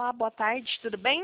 Olá, boa tarde, tudo bem?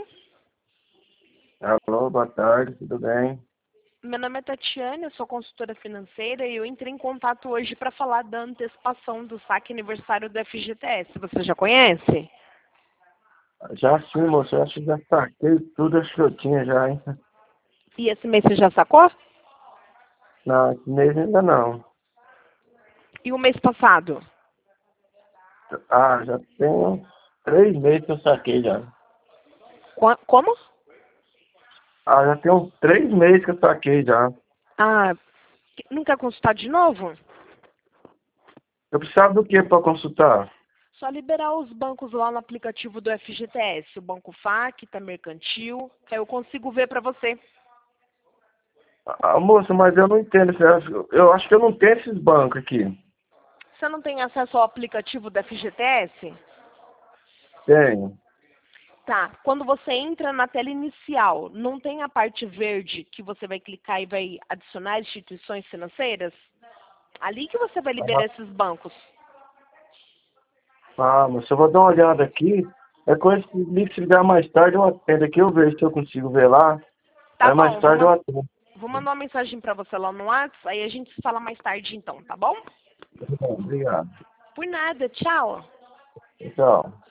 Alô, boa tarde, tudo bem? Meu nome é Tatiane, eu sou consultora financeira e eu entrei em contato hoje para falar da antecipação do saque aniversário do FGTS. Você já conhece? Já sim, moço, eu acho que já saquei tudo, acho que eu tinha já, hein? E esse mês você já sacou? Não, esse mês ainda não. E o mês passado? Ah, já tem uns 3 meses que eu saquei já. Como? Ah, já tem uns 3 meses que eu saquei já. Ah, não quer consultar de novo? Eu precisava do que para consultar? Só liberar os bancos lá no aplicativo do FGTS, o Banco Facta, Mercantil, que aí eu consigo ver para você. Ah, moço, mas eu não entendo. Eu acho que eu não tenho esses bancos aqui. Você não tem acesso ao aplicativo do FGTS? Tenho. Tá, quando você entra na tela inicial, não tem a parte verde que você vai clicar e vai adicionar instituições financeiras? Ali que você vai liberar esses bancos. Ah, moço, eu vou dar uma olhada aqui. É coisa que se ligar mais tarde eu atendo aqui, eu vejo se eu consigo ver lá. Tá Aí mais bom, tarde eu atendo. vou mandar uma mensagem para você lá no WhatsApp, aí a gente se fala mais tarde então, tá bom? Obrigado. Por nada, tchau. Tchau.